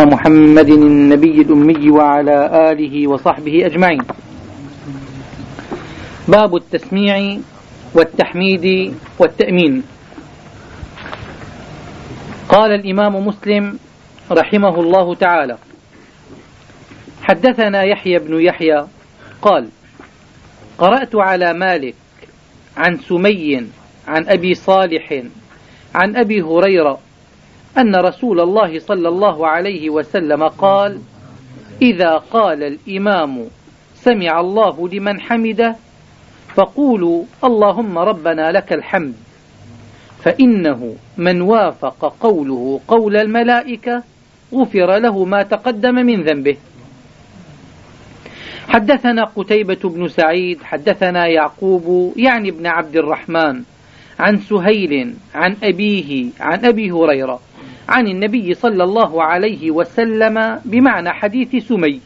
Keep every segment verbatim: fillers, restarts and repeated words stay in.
محمد النبي الأمي وعلى آله وصحبه أجمعين. باب التسميع والتحميد والتأمين. قال الإمام مسلم رحمه الله تعالى: حدثنا يحيى بن يحيى قال: قرأت على مالك عن سمي عن أبي صالح عن أبي هريرة أن رسول الله صلى الله عليه وسلم قال: إذا قال الإمام سمع الله لمن حمده فقولوا اللهم ربنا لك الحمد، فإنه من وافق قوله قول الملائكة غفر له ما تقدم من ذنبه. حدثنا قتيبة بن سعيد حدثنا يعقوب يعني ابن عبد الرحمن عن سهيل عن أبيه عن أبي هريرة عن النبي صلى الله عليه وسلم بمعنى حديث سمي.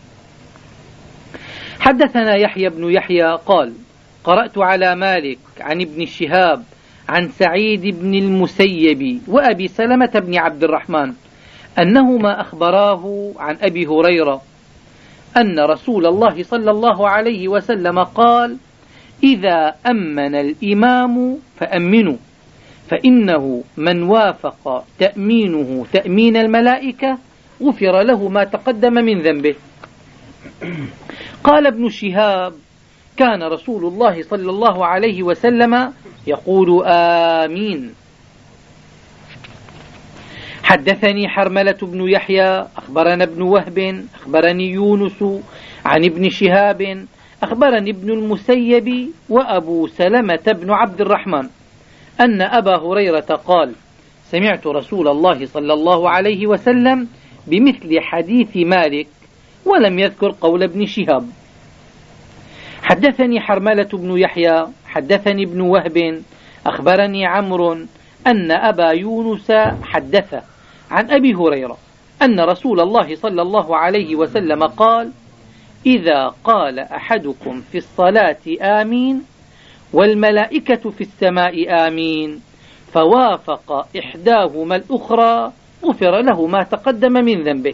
حدثنا يحيى بن يحيى قال: قرأت على مالك عن ابن شهاب عن سعيد بن المسيب وأبي سلمة بن عبد الرحمن أنهما أخبراه عن أبي هريرة أن رسول الله صلى الله عليه وسلم قال: إذا أمن الإمام فأمنوا، فإنه من وافق تأمينه تأمين الملائكة غفر له ما تقدم من ذنبه. قال ابن شهاب: كان رسول الله صلى الله عليه وسلم يقول آمين. حدثني حرملة بن يحيى أخبرنا ابن وهب أخبرني يونس عن ابن شهاب أخبرني ابن المسيب وأبو سلمة بن عبد الرحمن أن أبا هريرة قال: سمعت رسول الله صلى الله عليه وسلم بمثل حديث مالك، ولم يذكر قول ابن شهاب. حدثني حرملة بن يحيى حدثني ابن وهب أخبرني عمرو أن أبا يونس حدث عن أبي هريرة أن رسول الله صلى الله عليه وسلم قال: إذا قال أحدكم في الصلاة آمين والملائكة في السماء آمين فوافق إحداهما الأخرى غفر له ما تقدم من ذنبه.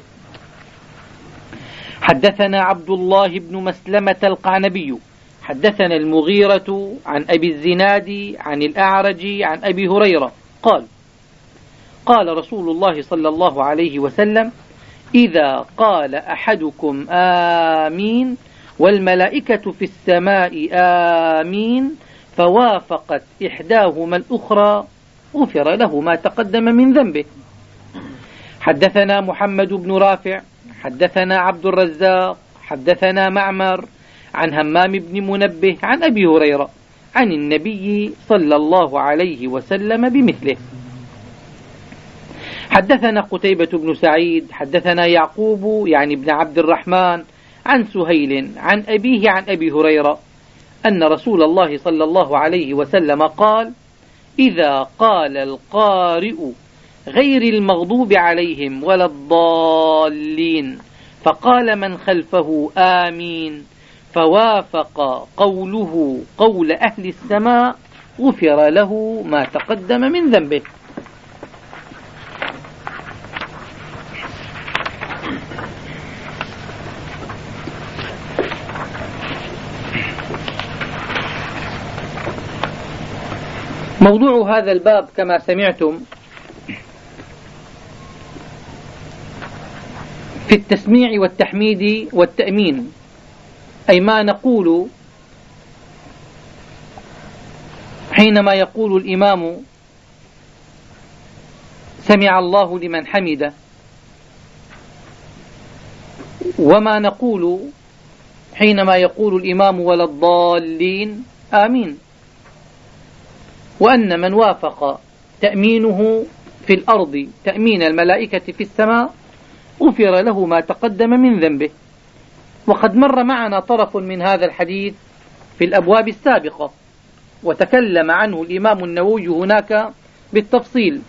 حدثنا عبد الله بن مسلمة القعنبي حدثنا المغيرة عن أبي الزناد عن الأعرج عن أبي هريرة قال: قال رسول الله صلى الله عليه وسلم: إذا قال أحدكم آمين والملائكة في السماء آمين فوافقت إحداهما الأخرى غفر له ما تقدم من ذنبه. حدثنا محمد بن رافع حدثنا عبد الرزاق حدثنا معمر عن همام بن منبه عن أبي هريرة عن النبي صلى الله عليه وسلم بمثله. حدثنا قتيبة بن سعيد حدثنا يعقوب يعني ابن عبد الرحمن عن سهيل عن أبيه عن أبي هريرة أن رسول الله صلى الله عليه وسلم قال: إذا قال القارئ غير المغضوب عليهم ولا الضالين فقال من خلفه آمين فوافق قوله قول أهل السماء غفر له ما تقدم من ذنبه. موضوع هذا الباب كما سمعتم في التسميع والتحميد والتأمين، أي ما نقول حينما يقول الإمام سمع الله لمن حمده، وما نقول حينما يقول الإمام ولا الضالين آمين، وأن من وافق تأمينه في الأرض تأمين الملائكة في السماء غفر له ما تقدم من ذنبه. وقد مر معنا طرف من هذا الحديث في الأبواب السابقة وتكلم عنه الإمام النووي هناك بالتفصيل،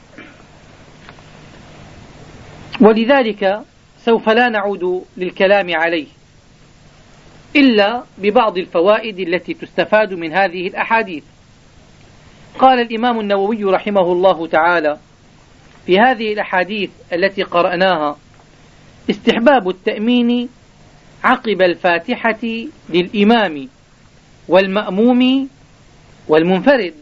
ولذلك سوف لا نعود للكلام عليه إلا ببعض الفوائد التي تستفاد من هذه الأحاديث. قال الإمام النووي رحمه الله تعالى في هذه الأحاديث التي قرأناها: استحباب التأمين عقب الفاتحة للإمام والمأموم والمنفرد.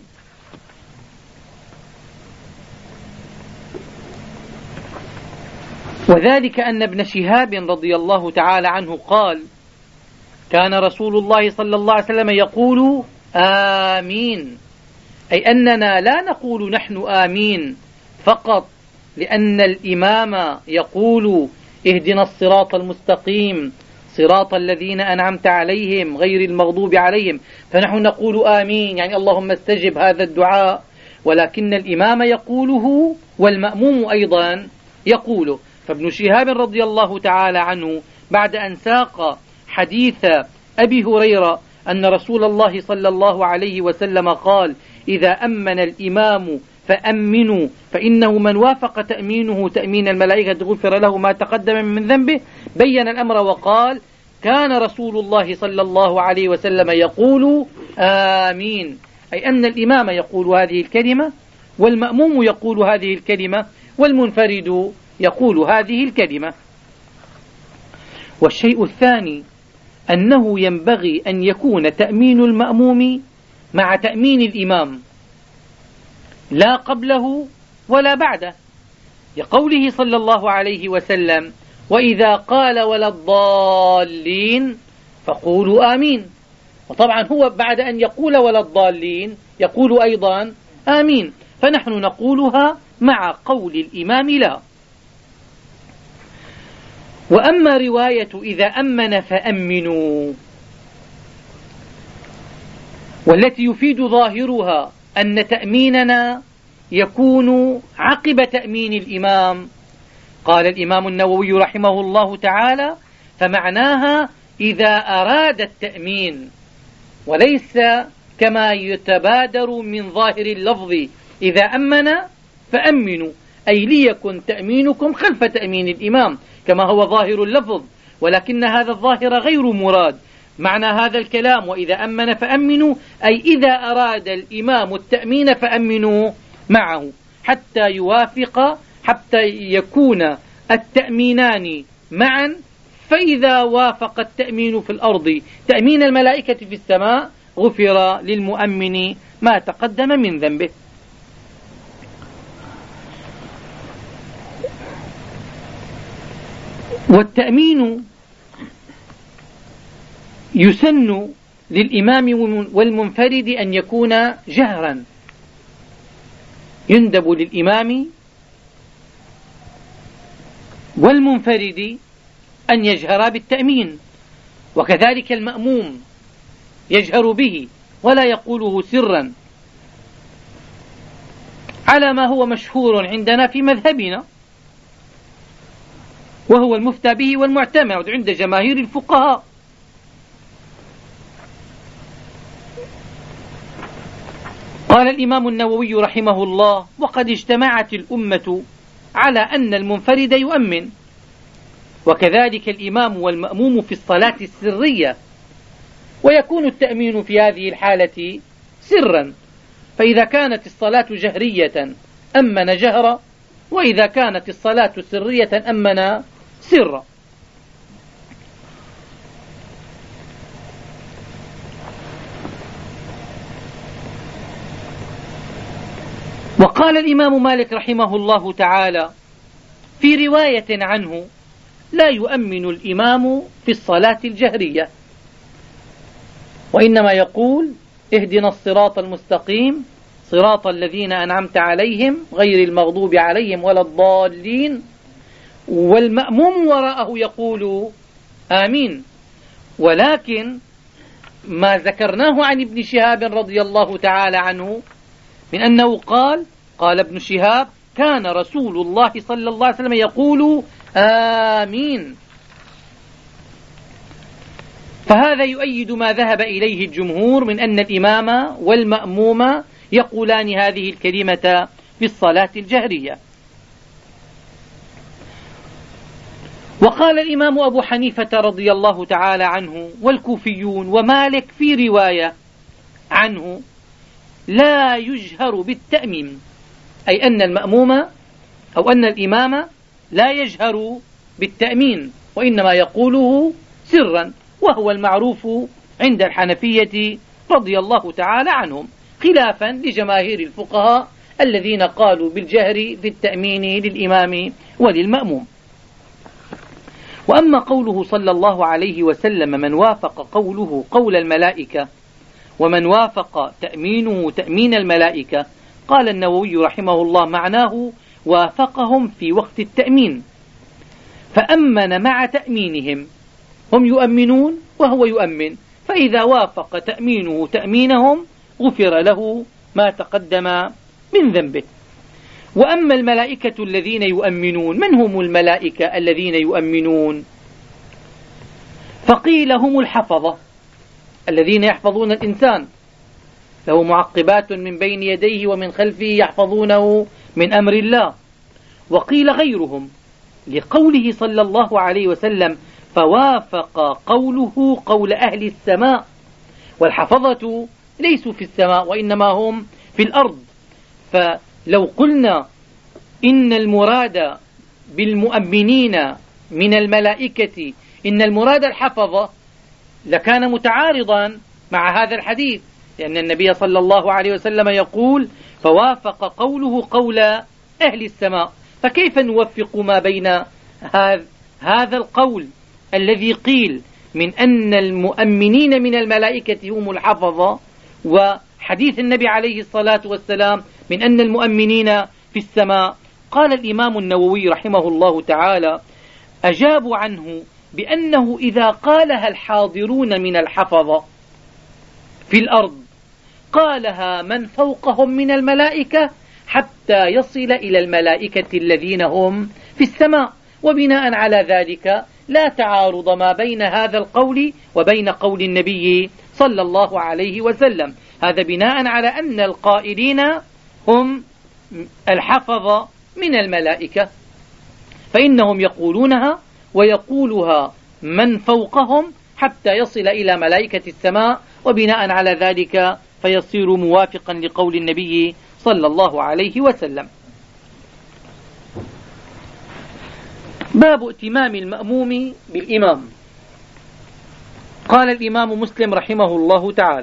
وذلك أن ابن شهاب رضي الله تعالى عنه قال: كان رسول الله صلى الله عليه وسلم يقول آمين، أي أننا لا نقول نحن آمين فقط لأن الإمام يقول اهدنا الصراط المستقيم صراط الذين أنعمت عليهم غير المغضوب عليهم فنحن نقول آمين يعني اللهم استجب هذا الدعاء، ولكن الإمام يقوله والمأموم أيضا يقوله. فابن شهاب رضي الله تعالى عنه بعد أن ساق حديث أبي هريرة أن رسول الله صلى الله عليه وسلم قال: إذا أمن الإمام فأمنوا فإنه من وافق تأمينه تأمين الملائكة غفر له ما تقدم من ذنبه، بين الأمر وقال: كان رسول الله صلى الله عليه وسلم يقول آمين، أي أن الإمام يقول هذه الكلمة والمأموم يقول هذه الكلمة والمنفرد يقول هذه الكلمة. والشيء الثاني أنه ينبغي أن يكون تأمين المأموم مع تأمين الإمام، لا قبله ولا بعده، لقوله صلى الله عليه وسلم: وإذا قال ولا الضالين فقولوا آمين. وطبعا هو بعد أن يقول ولا الضالين يقول أيضا آمين، فنحن نقولها مع قول الإمام لا. وأما رواية إذا أمن فأمنوا والتي يفيد ظاهرها أن تأميننا يكون عقب تأمين الإمام، قال الإمام النووي رحمه الله تعالى: فمعناها إذا أراد التأمين، وليس كما يتبادر من ظاهر اللفظ إذا أمن فأمنوا، أي ليكن تأمينكم خلف تأمين الإمام كما هو ظاهر اللفظ، ولكن هذا الظاهر غير مراد. معنى هذا الكلام وإذا أمن فأمنوا أي إذا أراد الإمام التأمين فأمنوا معه حتى يوافق، حتى يكون التأمينان معا، فإذا وافق التأمين في الأرض تأمين الملائكة في السماء غفر للمؤمن ما تقدم من ذنبه. والتأمين يسن للإمام والمنفرد أن يكون جهرا، يندب للإمام والمنفرد أن يجهر بالتأمين، وكذلك المأموم يجهر به ولا يقوله سرا، على ما هو مشهور عندنا في مذهبنا وهو المفتى به والمعتمد عند جماهير الفقهاء. قال الإمام النووي رحمه الله: وقد اجتمعت الأمة على أن المنفرد يؤمن، وكذلك الإمام والمأموم في الصلاة السرية، ويكون التأمين في هذه الحالة سرا، فإذا كانت الصلاة جهرية أمن جهرا، وإذا كانت الصلاة سرية أمن سرا. وقال الإمام مالك رحمه الله تعالى في رواية عنه: لا يؤمن الإمام في الصلاة الجهرية، وإنما يقول اهدنا الصراط المستقيم صراط الذين أنعمت عليهم غير المغضوب عليهم ولا الضالين، والمأموم وراءه يقول آمين. ولكن ما ذكرناه عن ابن شهاب رضي الله تعالى عنه من أنه قال قال ابن شهاب: كان رسول الله صلى الله عليه وسلم يقول آمين. فهذا يؤيد ما ذهب إليه الجمهور من أن الإمام والمأموم يقولان هذه الكلمة في الصلاة الجهرية. وقال الإمام أبو حنيفة رضي الله تعالى عنه والكوفيون ومالك في رواية عنه: لا يجهر بالتأمين، أي أن المأموم أو أن الإمام لا يجهر بالتأمين، وإنما يقوله سرا، وهو المعروف عند الحنفية رضي الله تعالى عنهم، خلافا لجماهير الفقهاء الذين قالوا بالجهر في التأمين للإمام وللمأموم. وأما قوله صلى الله عليه وسلم من وافق قوله قول الملائكة ومن وافق تأمينه تأمين الملائكة، قال النووي رحمه الله معناه وافقهم في وقت التأمين، فأمن مع تأمينهم، هم يؤمنون وهو يؤمن، فإذا وافق تأمينه تأمينهم غفر له ما تقدم من ذنبه. وأما الملائكة الذين يؤمنون، من هم الملائكة الذين يؤمنون؟ فقيل هم الحفظة الذين يحفظون الإنسان، له معقبات من بين يديه ومن خلفه يحفظونه من أمر الله. وقيل غيرهم لقوله صلى الله عليه وسلم فوافق قوله قول أهل السماء، والحفظة ليسوا في السماء وإنما هم في الأرض. فلو قلنا إن المراد بالمؤمنين من الملائكة إن المراد الحفظة لكان متعارضا مع هذا الحديث، لأن النبي صلى الله عليه وسلم يقول فوافق قوله قول أهل السماء، فكيف نوفق ما بين هذا القول الذي قيل من أن المؤمنين من الملائكة هم الحفظة وحديث النبي عليه الصلاة والسلام من أن المؤمنين في السماء؟ قال الإمام النووي رحمه الله تعالى أجابوا عنه بأنه إذا قالها الحاضرون من الحفظة في الأرض قالها من فوقهم من الملائكة حتى يصل إلى الملائكة الذين هم في السماء، وبناء على ذلك لا تعارض ما بين هذا القول وبين قول النبي صلى الله عليه وسلم. هذا بناء على أن القائلين هم الحفظة من الملائكة، فإنهم يقولونها ويقولها من فوقهم حتى يصل إلى ملائكة السماء، وبناء على ذلك فيصير موافقا لقول النبي صلى الله عليه وسلم. باب ائتمام المأموم بالإمام. قال الإمام مسلم رحمه الله تعالى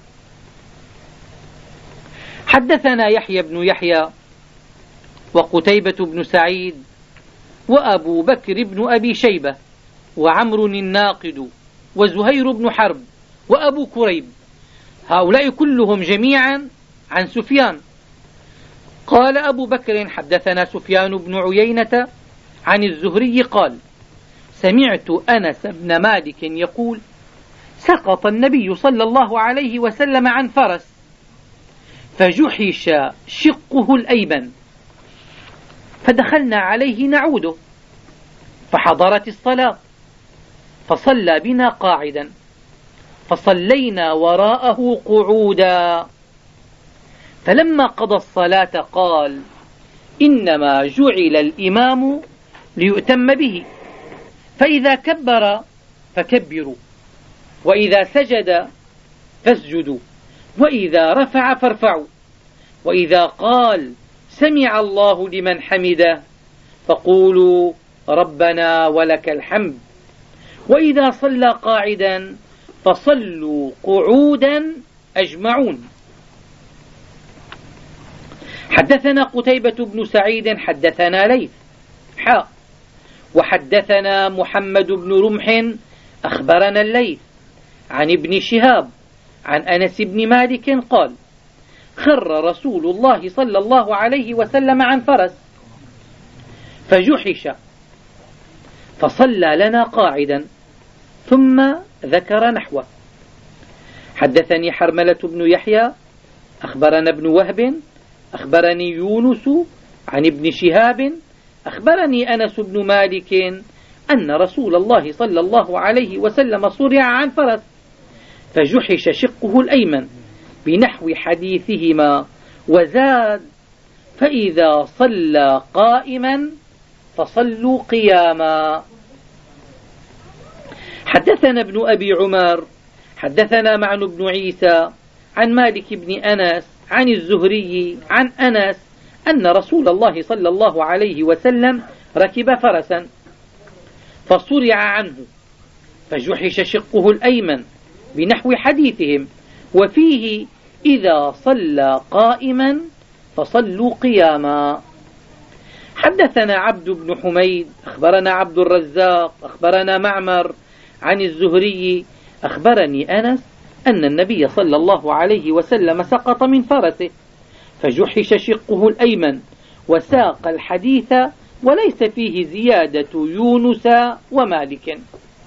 حدثنا يحيى بن يحيى وقتيبة بن سعيد وأبو بكر بن أبي شيبة وعمر الناقد وزهير بن حرب وأبو كريب، هؤلاء كلهم جميعا عن سفيان. قال أبو بكر حدثنا سفيان بن عيينة عن الزهري قال سمعت أنس بن مالك يقول سقط النبي صلى الله عليه وسلم عن فرس فجحش شقه الأيمن فدخلنا عليه نعوده فحضرت الصلاة فصلى بنا قاعدا فصلينا وراءه قعودا، فلما قضى الصلاة قال إنما جعل الإمام ليؤتم به، فإذا كبر فكبروا، وإذا سجد فاسجدوا، وإذا رفع فارفعوا، وإذا قال سمع الله لمن حمده فقولوا ربنا ولك الحمد، وإذا صلى قاعدا فصلوا قعودا أجمعون. حدثنا قتيبة بن سعيد حدثنا ليث حاء وحدثنا محمد بن رمح أخبرنا الليث عن ابن شهاب عن أنس بن مالك قال خر رسول الله صلى الله عليه وسلم عن فرس فجحش فصلى لنا قاعدا ثم ذكر نحوه. حدثني حرملة بن يحيى أخبرنا ابن وهب أخبرني يونس عن ابن شهاب أخبرني أنس بن مالك أن رسول الله صلى الله عليه وسلم صرع عن فرس فجحش شقه الأيمن بنحو حديثهما، وزاد فإذا صلى قائما فصلوا قياما. حدثنا ابن أبي عمر حدثنا معن بن عيسى عن مالك بن أنس عن الزهري عن أنس أن رسول الله صلى الله عليه وسلم ركب فرسا فصرع عنه فجحش شقه الأيمن بنحو حديثهم، وفيه إذا صلى قائما فصلوا قياما. حدثنا عبد بن حميد أخبرنا عبد الرزاق أخبرنا معمر عن الزهري أخبرني أنس أن النبي صلى الله عليه وسلم سقط من فرسه فجحش شقه الأيمن وساق الحديث وليس فيه زيادة يونس ومالك.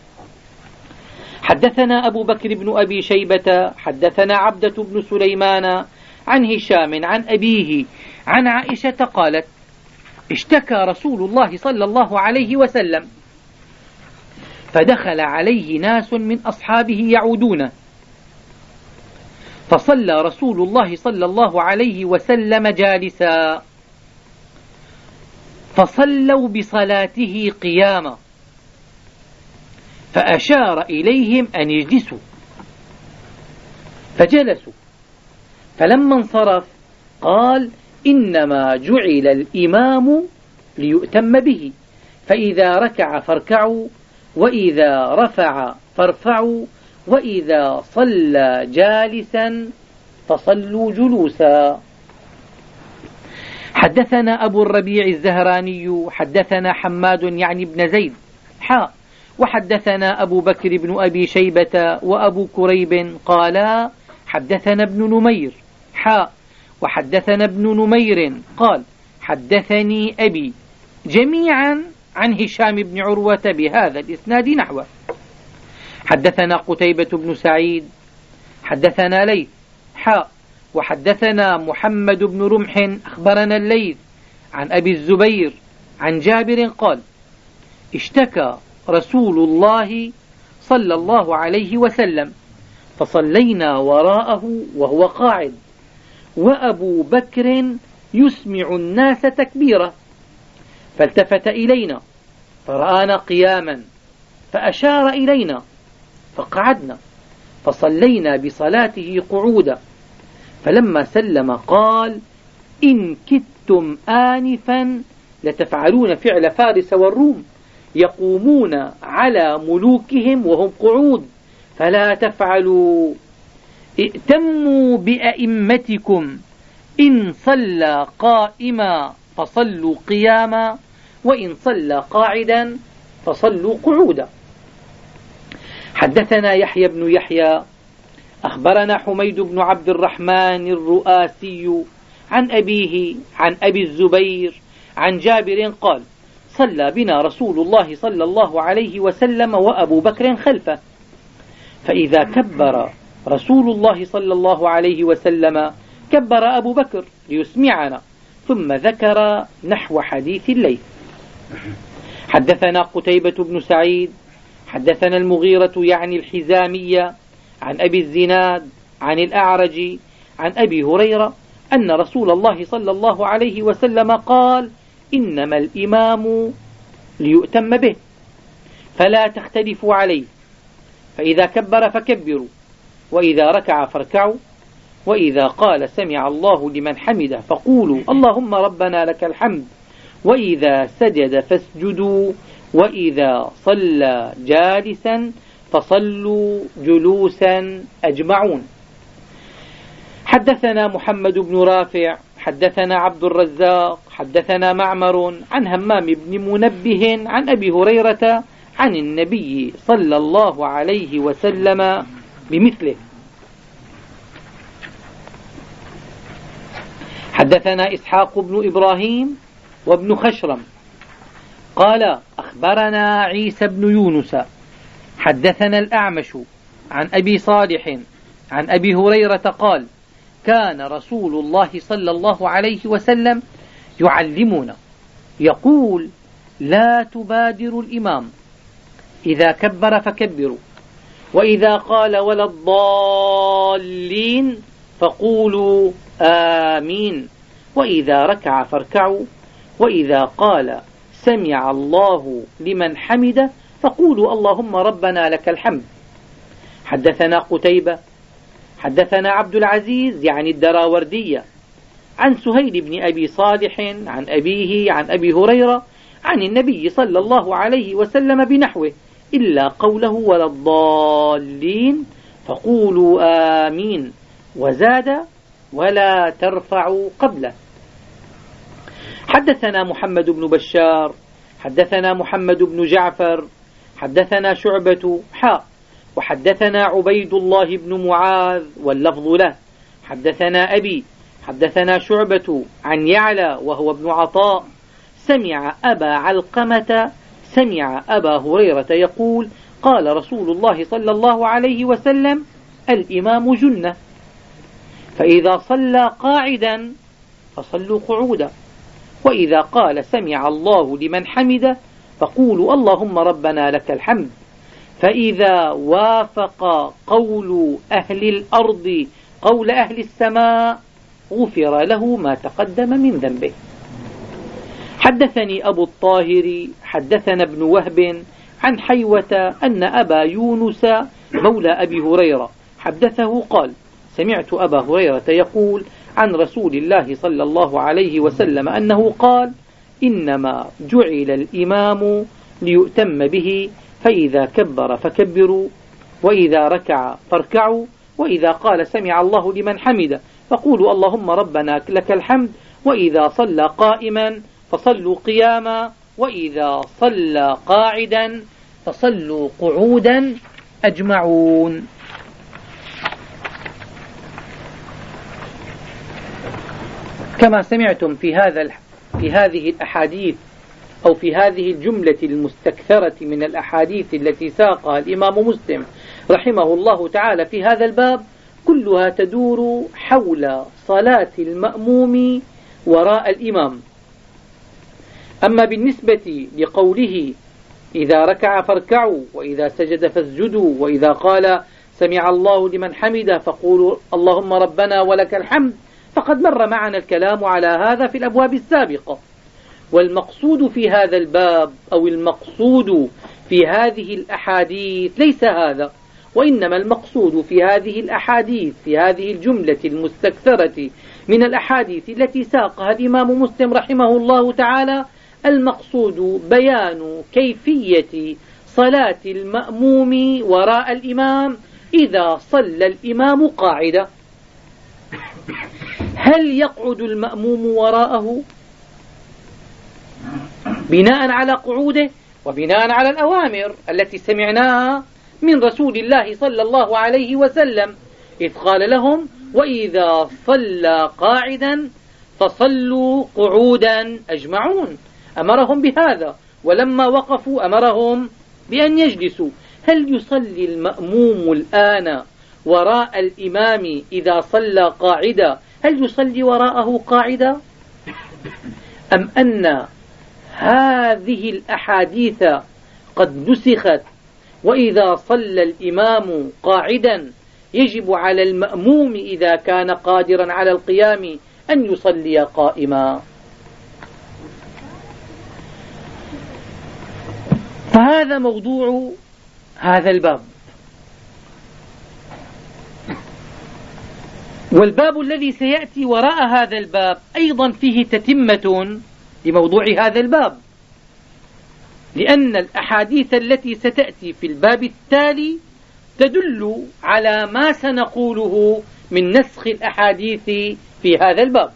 حدثنا أبو بكر بن أبي شيبة حدثنا عبدة بن سليمان عن هشام عن أبيه عن عائشة قالت: اشتكى رسول الله صلى الله عليه وسلم فدخل عليه ناس من أصحابه يعودون، فصلى رسول الله صلى الله عليه وسلم جالسا، فصلوا بصلاته قياما، فأشار إليهم أن يجلسوا فجلسوا، فلما انصرف قال: إنما جعل الإمام ليؤتم به، فإذا ركع فاركعوا، وإذا رفع فارفعوا، وإذا صلى جالسا فصلوا جلوسا. حدثنا أبو الربيع الزهراني حدثنا حماد يعني بن زيد حاء وحدثنا أبو بكر بن أبي شيبة وأبو كريب قالا حدثنا ابن نمير حاء وحدثنا ابن نمير قال حدثني أبي جميعا عن هشام بن عروة بهذا الإسناد نحوه. حدثنا قتيبة بن سعيد حدثنا ليث حاء وحدثنا محمد بن رمح أخبرنا الليث عن أبي الزبير عن جابر قال: اشتكى رسول الله صلى الله عليه وسلم فصلينا وراءه وهو قاعد، وأبو بكر يسمع الناس تكبيره، فالتفت إلينا فرآنا قياما فأشار إلينا فقعدنا، فصلينا بصلاته قعودا، فلما سلم قال: إن كدتم آنفا لتفعلون فعل فارس والروم يقومون على ملوكهم وهم قعود، فلا تفعلوا، ائتموا بأئمتكم، إن صلى قائما فصلوا قياما، وإن صلى قاعدا فصلوا قعودا. حدثنا يحيى بن يحيى أخبرنا حميد بن عبد الرحمن الرؤاسي عن أبيه عن أبي الزبير عن جابر قال: صلى بنا رسول الله صلى الله عليه وسلم وأبو بكر خلفه، فإذا كبر رسول الله صلى الله عليه وسلم كبر أبو بكر ليسمعنا، ثم ذكر نحو حديث الليث. حدثنا قتيبة بن سعيد حدثنا المغيرة يعني الحزامية عن أبي الزناد عن الأعرج عن أبي هريرة أن رسول الله صلى الله عليه وسلم قال: إنما الإمام ليؤتم به، فلا تختلفوا عليه، فإذا كبر فكبروا، وإذا ركع فاركعوا، وإذا قال سمع الله لمن حمده فقولوا اللهم ربنا لك الحمد، وإذا سجد فاسجدوا، وإذا صلى جالسا فصلوا جلوسا أجمعون. حدثنا محمد بن رافع حدثنا عبد الرزاق حدثنا معمر عن همام بن منبه عن أبي هريرة عن النبي صلى الله عليه وسلم بمثله. حدثنا إسحاق بن إبراهيم وابن خشرم قال أخبرنا عيسى بن يونس حدثنا الأعمش عن أبي صالح عن أبي هريرة قال: كان رسول الله صلى الله عليه وسلم يعلمنا يقول: لا تبادروا الإمام، إذا كبر فكبروا، وإذا قال ولا الضالين فقولوا آمين، وإذا ركع فاركعوا، وإذا قال سمع الله لمن حمده فقولوا اللهم ربنا لك الحمد. حدثنا قتيبة حدثنا عبد العزيز يعني الدراوردية عن سهيل بن أبي صالح عن أبيه عن أبي هريرة عن النبي صلى الله عليه وسلم بنحوه إلا قوله ولا الضالين فقولوا آمين، وزاد ولا ترفعوا قبله. حدثنا محمد بن بشار حدثنا محمد بن جعفر حدثنا شعبة حاء وحدثنا عبيد الله بن معاذ واللفظ له حدثنا أبي حدثنا شعبة عن يعلى وهو ابن عطاء سمع أبا علقمة سمع أبا هريرة يقول قال رسول الله صلى الله عليه وسلم الإمام جنة، فإذا صلى قاعدا فصلوا قعودا، وإذا قال سمع الله لمن حمده فقولوا اللهم ربنا لك الحمد، فإذا وافق قول أهل الأرض قول أهل السماء غفر له ما تقدم من ذنبه. حدثني أبو الطاهر حدثنا ابن وهب عن حيوة أن أبا يونس مولى أبي هريرة حدثه قال سمعت أبا هريرة يقول عن رسول الله صلى الله عليه وسلم أنه قال إنما جعل الإمام ليؤتم به، فإذا كبر فكبروا، وإذا ركع فاركعوا، وإذا قال سمع الله لمن حمده فقولوا اللهم ربنا لك الحمد، وإذا صلى قائما فصلوا قياما، وإذا صلى قاعدا فصلوا قعودا أجمعون. كما سمعتم في هذا في هذه الأحاديث أو في هذه الجملة المستكثرة من الأحاديث التي ساقها الإمام مسلم رحمه الله تعالى في هذا الباب كلها تدور حول صلاة المأموم وراء الإمام. أما بالنسبة لقوله إذا ركع فاركعوا، وإذا سجد فاسجدوا، وإذا قال سمع الله لمن حمده فقولوا اللهم ربنا ولك الحمد، فقد مر معنا الكلام على هذا في الأبواب السابقة. والمقصود في هذا الباب أو المقصود في هذه الأحاديث ليس هذا، وإنما المقصود في هذه الأحاديث في هذه الجملة المستكثرة من الأحاديث التي ساقها الإمام مسلم رحمه الله تعالى المقصود بيان كيفية صلاة المأموم وراء الإمام إذا صلى الإمام قاعدة. هل يقعد المأموم وراءه بناء على قعوده وبناء على الأوامر التي سمعناها من رسول الله صلى الله عليه وسلم إذ قال لهم وإذا صلى قاعدا فصلوا قعودا أجمعون، أمرهم بهذا، ولما وقفوا أمرهم بأن يجلسوا. هل يصلي المأموم الآن وراء الإمام إذا صلى قاعدا هل يصلي وراءه قاعدا، أم أن هذه الأحاديث قد نسخت وإذا صلى الإمام قاعدا يجب على المأموم إذا كان قادرا على القيام أن يصلي قائما؟ فهذا موضوع هذا الباب. والباب الذي سيأتي وراء هذا الباب أيضا فيه تتمة لموضوع هذا الباب، لأن الأحاديث التي ستأتي في الباب التالي تدل على ما سنقوله من نسخ الأحاديث في هذا الباب.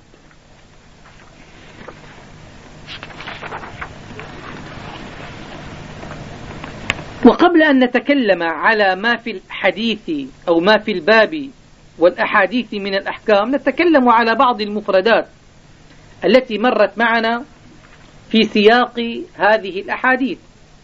وقبل أن نتكلم على ما في الحديث أو ما في الباب والأحاديث من الأحكام نتكلم على بعض المفردات التي مرت معنا في سياق هذه الأحاديث.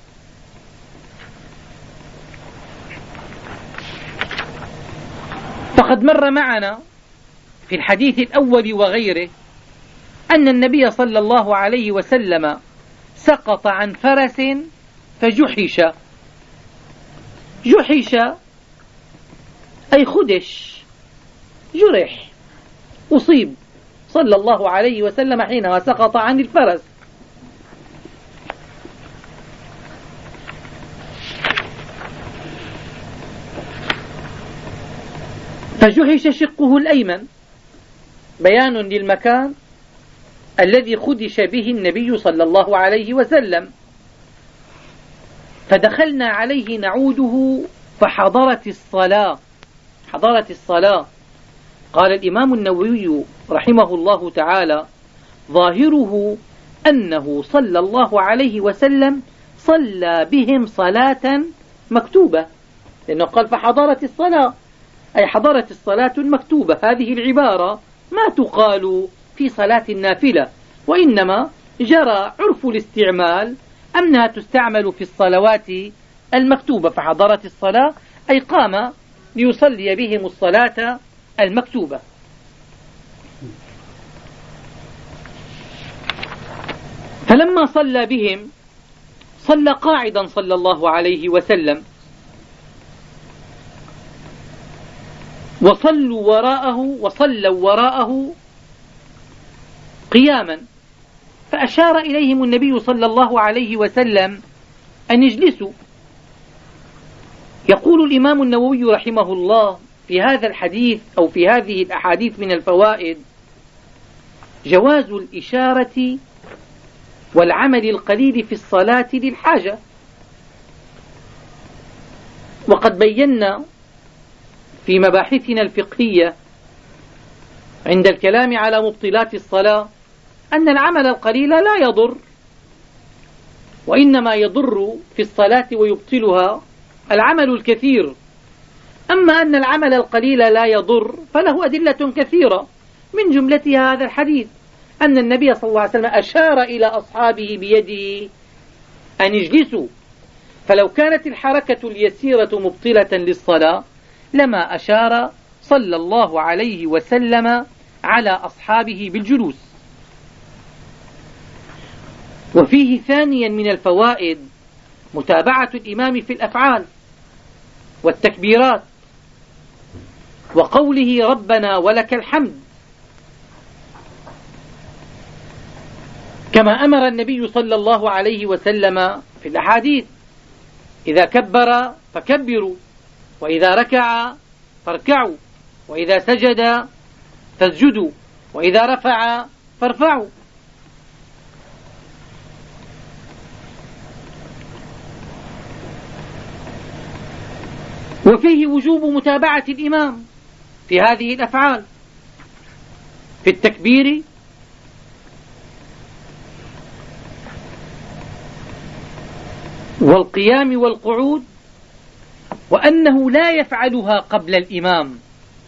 فقد مر معنا في الحديث الأول وغيره أن النبي صلى الله عليه وسلم سقط عن فرس فجحش. جحش أي خدش، جرح، أصيب صلى الله عليه وسلم حينما سقط عن الفرس. فجحش شقه الأيمن، بيان للمكان الذي خدش به النبي صلى الله عليه وسلم، فدخلنا عليه نعوده فحضرت الصلاة حضرت الصلاة قال الإمام النووي رحمه الله تعالى: ظاهره أنه صلى الله عليه وسلم صلى بهم صلاة مكتوبة، لأنه قال فحضرت الصلاة أي حضرت الصلاة المكتوبة. هذه العبارة ما تقال في صلاة النافلة، وإنما جرى عرف الاستعمال أنها تستعمل في الصلوات المكتوبة. فحضرت الصلاة أي قام ليصلي بهم الصلاة المكتوبة. فلما صلى بهم صلى قاعدا صلى الله عليه وسلم، وصلوا وراءه وصلوا وراءه قياما، فأشار إليهم النبي صلى الله عليه وسلم أن يجلسوا. يقول الإمام النووي رحمه الله في هذا الحديث أو في هذه الأحاديث من الفوائد جواز الإشارة والعمل القليل في الصلاة للحاجة. وقد بينا في مباحثنا الفقهية عند الكلام على مبطلات الصلاة أن العمل القليل لا يضر، وإنما يضر في الصلاة ويبطلها العمل الكثير. أما أن العمل القليل لا يضر فله أدلة كثيرة، من جملتها هذا الحديث أن النبي صلى الله عليه وسلم أشار إلى أصحابه بيده أن يجلسوا، فلو كانت الحركة اليسيرة مبطلة للصلاة لما أشار صلى الله عليه وسلم على أصحابه بالجلوس. وفيه ثانيا من الفوائد متابعة الإمام في الأفعال والتكبيرات، وقوله ربنا ولك الحمد، كما أمر النبي صلى الله عليه وسلم في الأحاديث: إذا كبر فكبروا، وإذا ركع فاركعوا، وإذا سجد فاسجدوا، وإذا رفع فارفعوا. وفيه وجوب متابعة الإمام في هذه الأفعال، في التكبير والقيام والقعود، وأنه لا يفعلها قبل الإمام،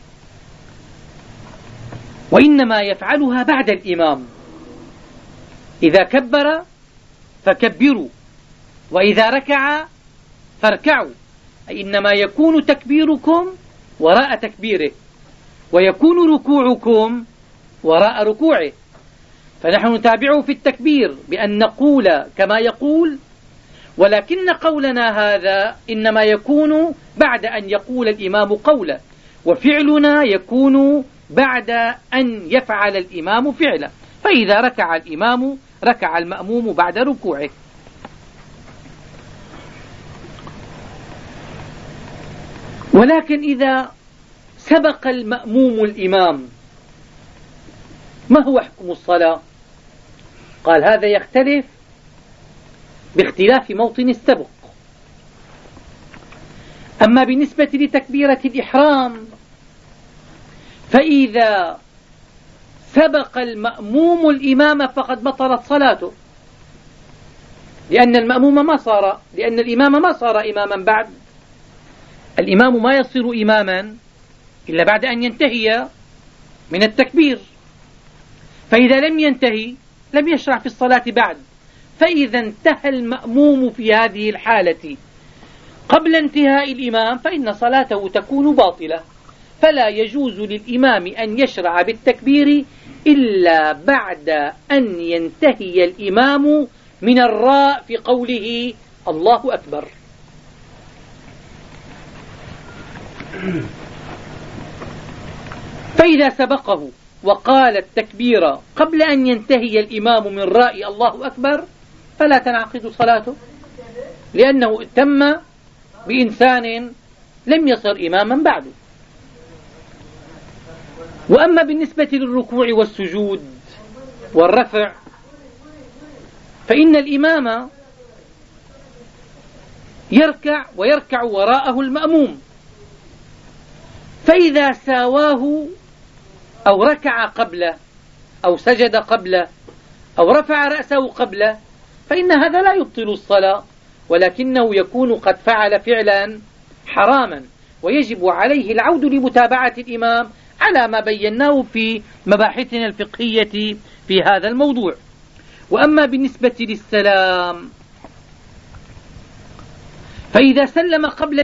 وإنما يفعلها بعد الإمام. إذا كبر فكبروا، وإذا ركع فاركعوا، أي إنما يكون تكبيركم وراء تكبيره، ويكون ركوعكم وراء ركوعه. فنحن نتابعه في التكبير بأن نقول كما يقول، ولكن قولنا هذا إنما يكون بعد أن يقول الإمام قولا، وفعلنا يكون بعد أن يفعل الإمام فعلا. فإذا ركع الإمام ركع المأموم بعد ركوعه. ولكن إذا سبق المأموم الإمام ما هو حكم الصلاة؟ قال هذا يختلف باختلاف موطن السبق. أما بالنسبة لتكبيرة الإحرام فإذا سبق المأموم الإمام فقد بطلت صلاته، لأن المأموم ما صار لأن الإمام ما صار إماما بعد. الإمام ما يصير إماما إلا بعد أن ينتهي من التكبير، فإذا لم ينتهي لم يشرع في الصلاة بعد. فإذا انتهى المأموم في هذه الحالة قبل انتهاء الإمام فإن صلاته تكون باطلة، فلا يجوز للإمام أن يشرع بالتكبير إلا بعد أن ينتهي الإمام من الراء في قوله الله أكبر. فإذا سبقه وقال التكبير قبل أن ينتهي الإمام من راء الله أكبر فلا تنعقد صلاته، لأنه تم بإنسان لم يصر إماما بعده. وأما بالنسبة للركوع والسجود والرفع، فإن الإمام يركع ويركع وراءه المأموم، فإذا ساواه أو ركع قبله أو سجد قبله أو رفع رأسه قبله فإن هذا لا يبطل الصلاة، ولكنه يكون قد فعل فعلا حراما، ويجب عليه العود لمتابعة الإمام على ما بيناه في مباحثنا الفقهية في هذا الموضوع. وأما بالنسبة للسلام فإذا سلم قبل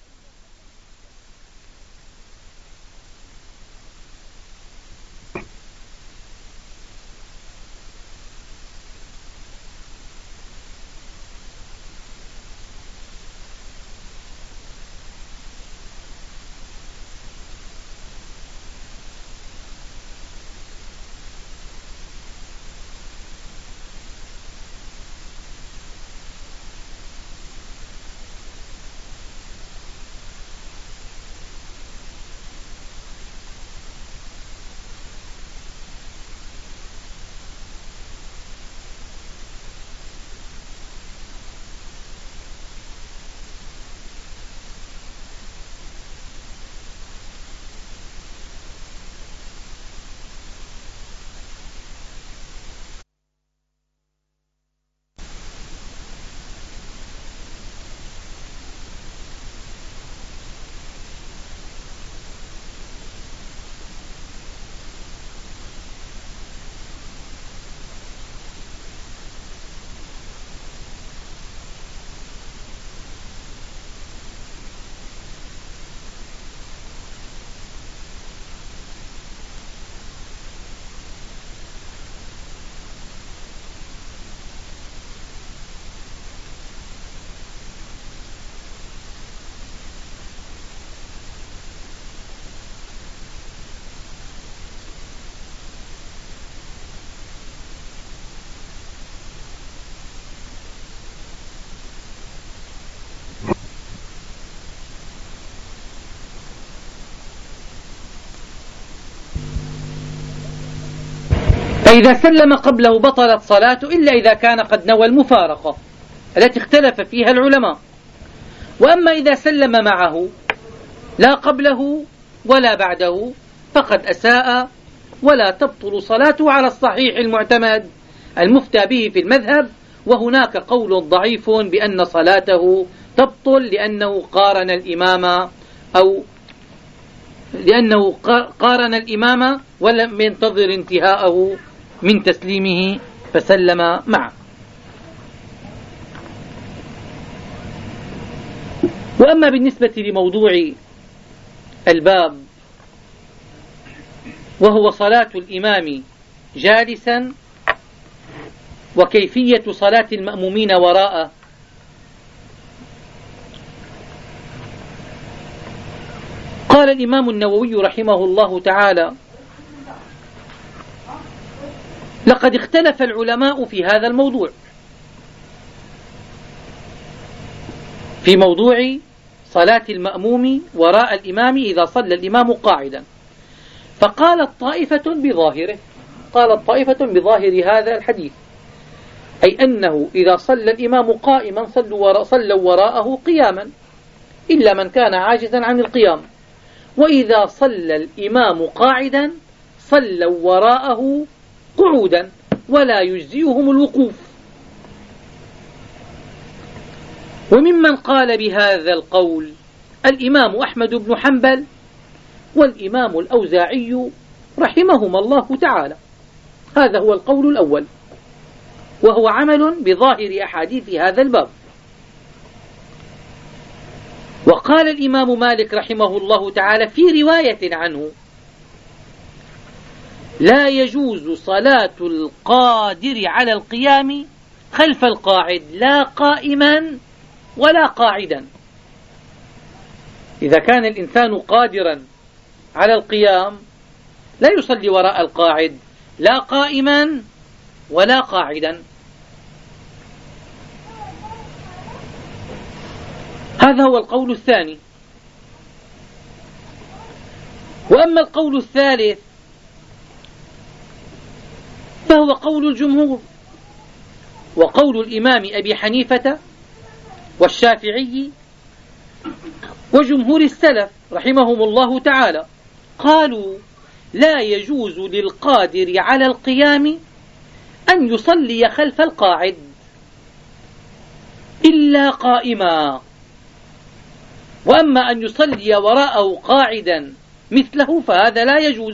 فإذا سلم قبله بطلت صلاته إلا إذا كان قد نوى المفارقة التي اختلف فيها العلماء. وأما إذا سلم معه لا قبله ولا بعده فقد أساء ولا تبطل صلاته على الصحيح المعتمد المفتى به في المذهب. وهناك قول ضعيف بأن صلاته تبطل لأنه قارن الإمام أو لأنه قارن الإمام ولم ينتظر انتهاءه من تسليمه فسلم معه. وأما بالنسبة لموضوع الباب وهو صلاة الإمام جالسا وكيفية صلاة المأمومين وراءه، قال الإمام النووي رحمه الله تعالى: لقد اختلف العلماء في هذا الموضوع، في موضوع صلاة المأموم وراء الإمام إذا صلى الإمام قاعدا. فقالت طائفة بظاهره قالت طائفة بظاهر هذا الحديث، أي أنه إذا صلى الإمام قائما صلوا وراءه قياما إلا من كان عاجزا عن القيام، وإذا صلى الإمام قاعدا صلوا وراءه قعودا ولا يجزئهم الوقوف. وممن قال بهذا القول الإمام أحمد بن حنبل والإمام الأوزاعي رحمهما الله تعالى. هذا هو القول الأول، وهو عمل بظاهر أحاديث هذا الباب. وقال الإمام مالك رحمه الله تعالى في رواية عنه: لا يجوز صلاة القادر على القيام خلف القاعد لا قائما ولا قاعدا. إذا كان الإنسان قادرا على القيام لا يصلي وراء القاعد لا قائما ولا قاعدا. هذا هو القول الثاني. وأما القول الثالث فهو قول الجمهور وقول الإمام أبي حنيفة والشافعي وجمهور السلف رحمهم الله تعالى. قالوا لا يجوز للقادر على القيام أن يصلي خلف القاعد إلا قائما، وأما أن يصلي وراءه قاعدا مثله فهذا لا يجوز.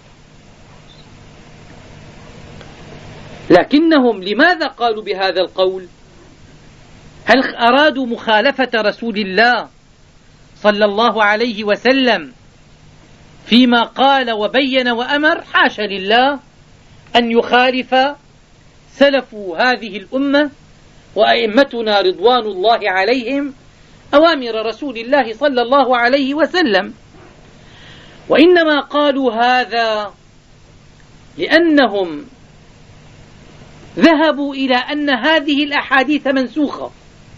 لكنهم لماذا قالوا بهذا القول؟ هل أرادوا مخالفة رسول الله صلى الله عليه وسلم فيما قال وبين وأمر؟ حاشا لله أن يخالف سلف هذه الأمة وأئمتنا رضوان الله عليهم أوامر رسول الله صلى الله عليه وسلم، وإنما قالوا هذا لأنهم ذهبوا إلى أن هذه الأحاديث منسوخة،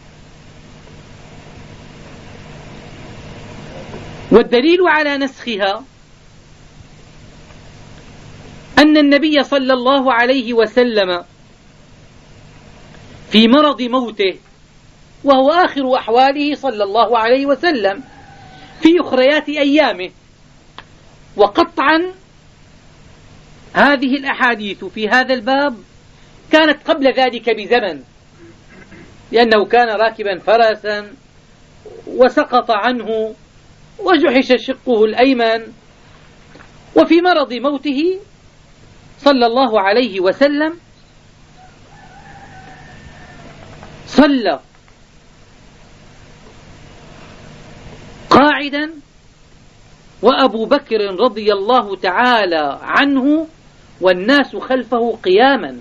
والدليل على نسخها أن النبي صلى الله عليه وسلم في مرض موته، وهو آخر أحواله صلى الله عليه وسلم في أخريات أيامه، وقطعا هذه الأحاديث في هذا الباب كانت قبل ذلك بزمن، لأنه كان راكبا فرسا وسقط عنه وجحش شقه الأيمن، وفي مرض موته صلى الله عليه وسلم صلى قاعدا وأبو بكر رضي الله تعالى عنه والناس خلفه قياما.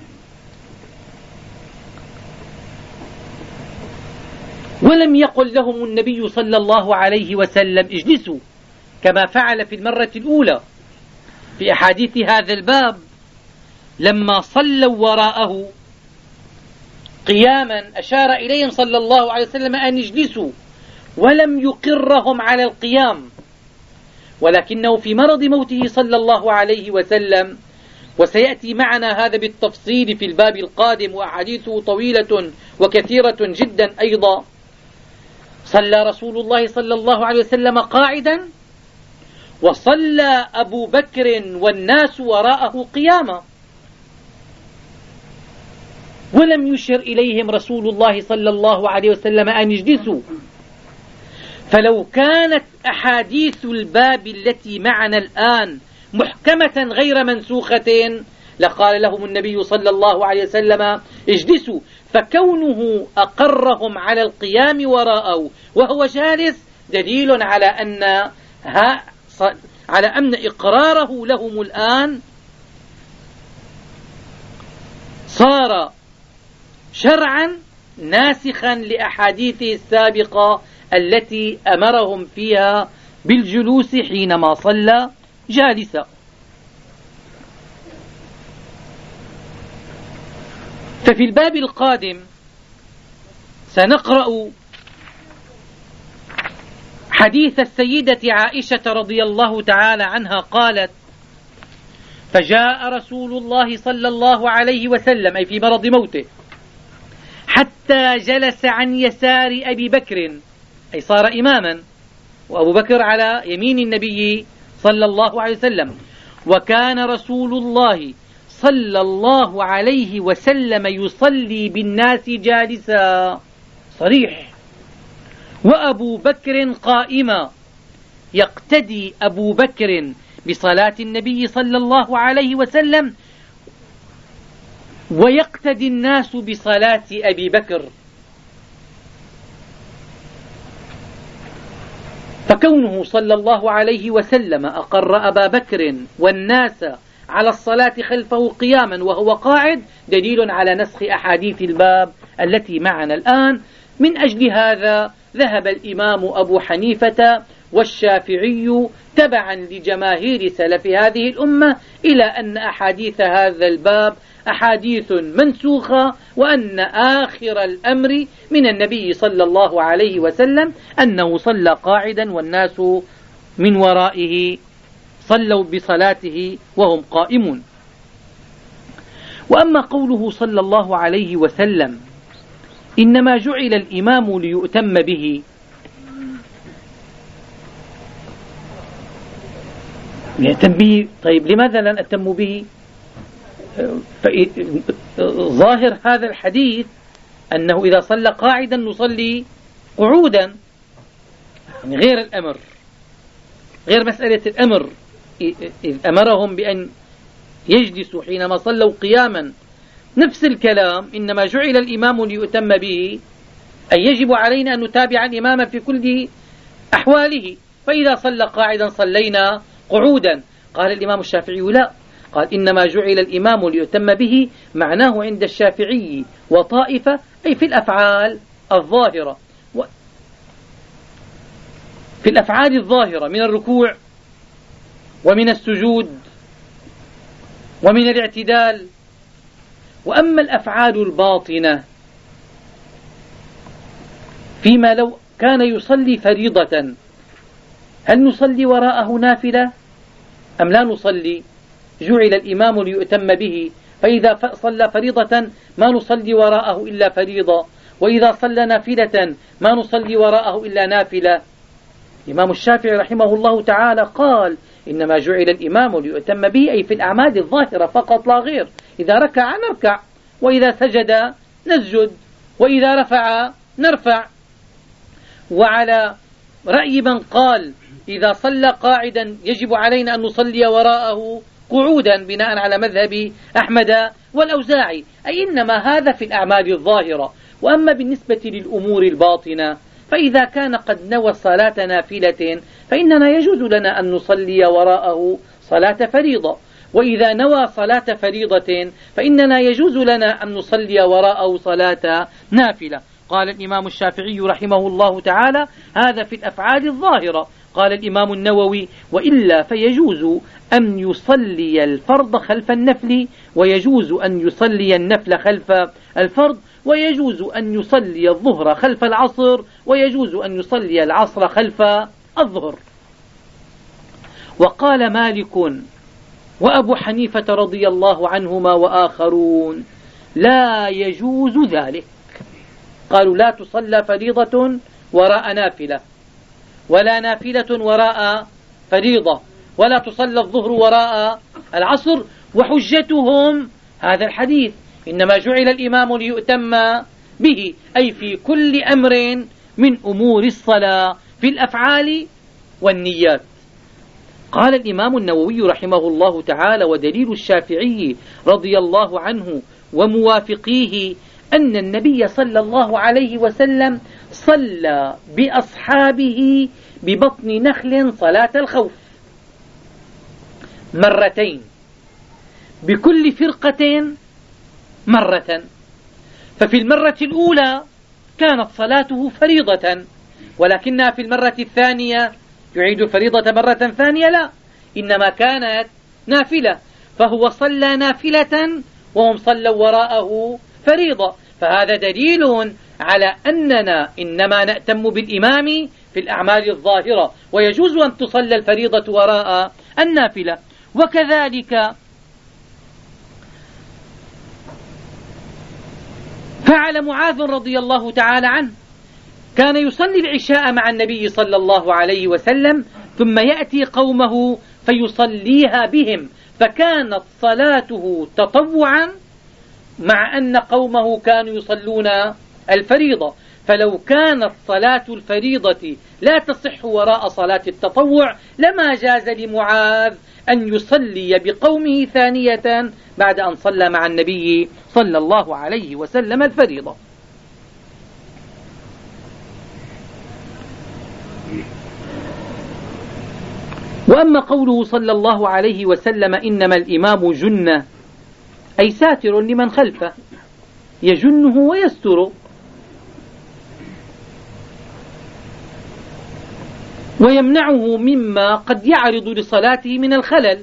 ولم يقل لهم النبي صلى الله عليه وسلم اجلسوا كما فعل في المرة الأولى في أحاديث هذا الباب لما صلوا وراءه قياما، أشار إليهم صلى الله عليه وسلم أن يجلسوا ولم يقرهم على القيام، ولكنه في مرض موته صلى الله عليه وسلم، وسيأتي معنا هذا بالتفصيل في الباب القادم وأحاديثه طويلة وكثيرة جدا أيضا، صلى رسول الله صلى الله عليه وسلم قاعدا، وصلى أبو بكر والناس وراءه قياما، ولم يشر إليهم رسول الله صلى الله عليه وسلم أن يجلسوا. فلو كانت أحاديث الباب التي معنا الآن محكمة غير منسوخة لقال لهم النبي صلى الله عليه وسلم اجلسوا، فكونه أقرهم على القيام وراءه وهو جالس دليل على أن ها على أن إقراره لهم الآن صار شرعا ناسخا لأحاديثه السابقة التي أمرهم فيها بالجلوس حينما صلى جالسا. ففي الباب القادم سنقرأ حديث السيدة عائشة رضي الله تعالى عنها قالت: فجاء رسول الله صلى الله عليه وسلم أي في مرض موته حتى جلس عن يسار أبي بكر، أي صار إماما، وأبو بكر على يمين النبي صلى الله عليه وسلم، وكان رسول الله صلى الله عليه وسلم يصلي بالناس جالسا، صريح، وأبو بكر قائما، يقتدي أبو بكر بصلاة النبي صلى الله عليه وسلم ويقتدي الناس بصلاة أبي بكر. فكونه صلى الله عليه وسلم أقر أبا بكر والناس على الصلاة خلفه قياما وهو قاعد دليل على نسخ أحاديث الباب التي معنا الآن. من أجل هذا ذهب الإمام أبو حنيفة والشافعي تبعا لجماهير سلف هذه الأمة إلى أن أحاديث هذا الباب أحاديث منسوخة، وأن آخر الأمر من النبي صلى الله عليه وسلم أنه صلى قاعدا والناس من ورائه صلوا بصلاته وهم قائمون. وأما قوله صلى الله عليه وسلم إنما جعل الإمام ليؤتم به، يأتم به، طيب لماذا لا نأتم به؟ ظاهر هذا الحديث أنه إذا صلى قاعدا نصلي قعودا، يعني غير الأمر، غير مسألة الأمر، إذ أمرهم بأن يجلسوا حينما صلوا قياما. نفس الكلام، إنما جعل الإمام ليؤتم به، أي يجب علينا أن نتابع الإمام في كل أحواله، فإذا صلى قاعدا صلينا قعودا. قال الإمام الشافعي لا، قال إنما جعل الإمام ليؤتم به معناه عند الشافعي وطائفة أي في الأفعال الظاهرة، في الأفعال الظاهرة من الركوع ومن السجود ومن الاعتدال. وأما الأفعال الباطنة فيما لو كان يصلي فريضة، هل نصلي وراءه نافلة أم لا نصلي؟ جعل الإمام ليؤتم به، فإذا صلى فريضة ما نصلي وراءه إلا فريضة، وإذا صلى نافلة ما نصلي وراءه إلا نافلة. الإمام الشافعي رحمه الله تعالى قال إنما جعل الإمام ليؤتم به أي في الأعمال الظاهرة فقط لا غير. إذا ركع نركع، وإذا سجد نسجد، وإذا رفع نرفع. وعلى رأي من قال إذا صلى قاعدا يجب علينا أن نصلي وراءه قعودا بناء على مذهب أحمد والأوزاعي، أي إنما هذا في الأعمال الظاهرة. وأما بالنسبة للأمور الباطنة فإذا كان قد نوى صلاة نافلة فإننا يجوز لنا أن نصلي وراءه صلاة فريضة، وإذا نوى صلاة فريضة فإننا يجوز لنا أن نصلي وراءه صلاة نافلة. قال الإمام الشافعي رحمه الله تعالى هذا في الأفعال الظاهرة. قال الإمام النووي وإلا فيجوز أن يصلي الفرض خلف النفل، ويجوز أن يصلي النفل خلف الفرض، ويجوز أن يصلي الظهر خلف العصر، ويجوز أن يصلي العصر خلف الظهر. وقال مالك وأبو حنيفة رضي الله عنهما وآخرون لا يجوز ذلك، قالوا لا تصلى فريضة وراء نافلة، ولا نافلة وراء فريضة، ولا تصلى الظهر وراء العصر. وحجتهم هذا الحديث إنما جعل الإمام ليؤتم به، أي في كل أمر من أمور الصلاة في الأفعال والنيات. قال الإمام النووي رحمه الله تعالى ودليل الشافعي رضي الله عنه وموافقيه أن النبي صلى الله عليه وسلم صلى بأصحابه ببطن نخل صلاة الخوف مرتين، بكل فرقة مرة. ففي المرة الأولى كانت صلاته فريضة، ولكنها في المرة الثانية يعيد الفريضة مرة ثانية لا، إنما كانت نافلة، فهو صلى نافلة وهم صلوا وراءه فريضة. فهذا دليل على أننا إنما نأتم بالإمام في الأعمال الظاهرة، ويجوز أن تصلى الفريضة وراء النافلة. وكذلك فعل معاذ رضي الله تعالى عنه، كان يصلي العشاء مع النبي صلى الله عليه وسلم ثم يأتي قومه فيصليها بهم، فكانت صلاته تطوعا مع أن قومه كانوا يصلون الفريضة. فلو كانت صلاة الفريضة لا تصح وراء صلاة التطوع لما جاز لمعاذ أن يصلي بقومه ثانية بعد أن صلى مع النبي صلى الله عليه وسلم الفريضة. وأما قوله صلى الله عليه وسلم إنما الإمام جنة، أي ساتر لمن خلفه، يجنه ويستره، ويمنعه مما قد يعرض لصلاته من الخلل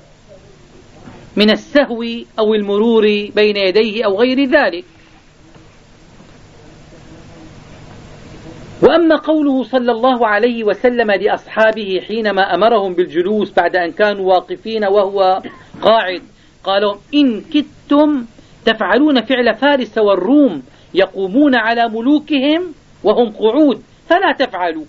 من السهو أو المرور بين يديه أو غير ذلك. وأما قوله صلى الله عليه وسلم لأصحابه حينما أمرهم بالجلوس بعد أن كانوا واقفين وهو قاعد، قالوا إن كدت لستم تفعلون فعل فارس والروم يقومون على ملوكهم وهم قعود، فلا تفعلوا.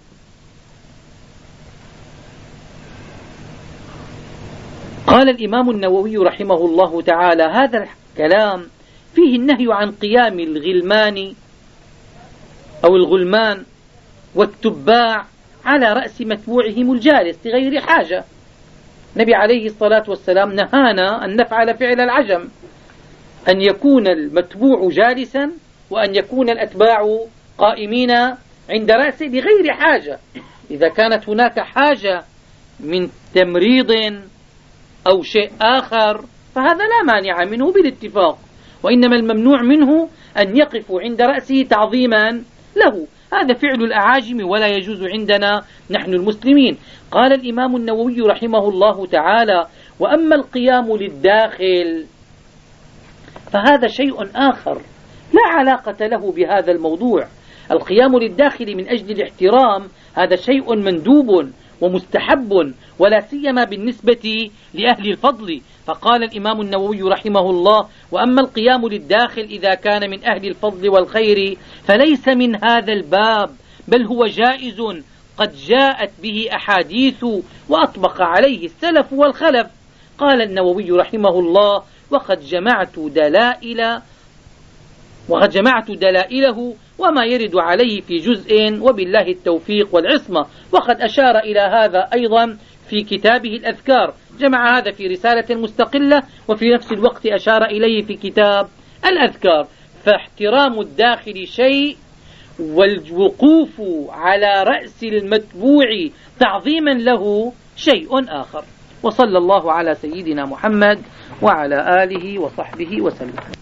قال الإمام النووي رحمه الله تعالى: هذا الكلام فيه النهي عن قيام الغلمان أو الغلمان والتباع على رأس متبوعهم الجالس لغير حاجة. النبي عليه الصلاة والسلام نهانا أن نفعل فعل العجم، أن يكون المتبوع جالسا وأن يكون الأتباع قائمين عند رأسه لغير حاجة. إذا كانت هناك حاجة من تمريض أو شيء آخر فهذا لا مانع منه بالاتفاق، وإنما الممنوع منه أن يقفوا عند رأسه تعظيما له. هذا فعل الأعاجم ولا يجوز عندنا نحن المسلمين. قال الإمام النووي رحمه الله تعالى: وأما القيام للداخل فهذا شيء آخر لا علاقة له بهذا الموضوع. القيام للداخل من أجل الاحترام هذا شيء مندوب ومستحب، ولا سيما بالنسبة لأهل الفضل. فقال الإمام النووي رحمه الله: وأما القيام للداخل إذا كان من أهل الفضل والخير فليس من هذا الباب، بل هو جائز قد جاءت به أحاديث وأطبق عليه السلف والخلف. قال النووي رحمه الله: وقد جمعت دلائل وقد جمعت دلائله وما يرد عليه في جزء، وبالله التوفيق والعصمة. وقد أشار إلى هذا أيضا في كتابه الأذكار، جمع هذا في رسالة مستقلة وفي نفس الوقت أشار إليه في كتاب الأذكار. فاحترام الداخل شيء، والوقوف على رأس المتبوع تعظيما له شيء آخر. وصلى الله على سيدنا محمد وعلى آله وصحبه وسلم.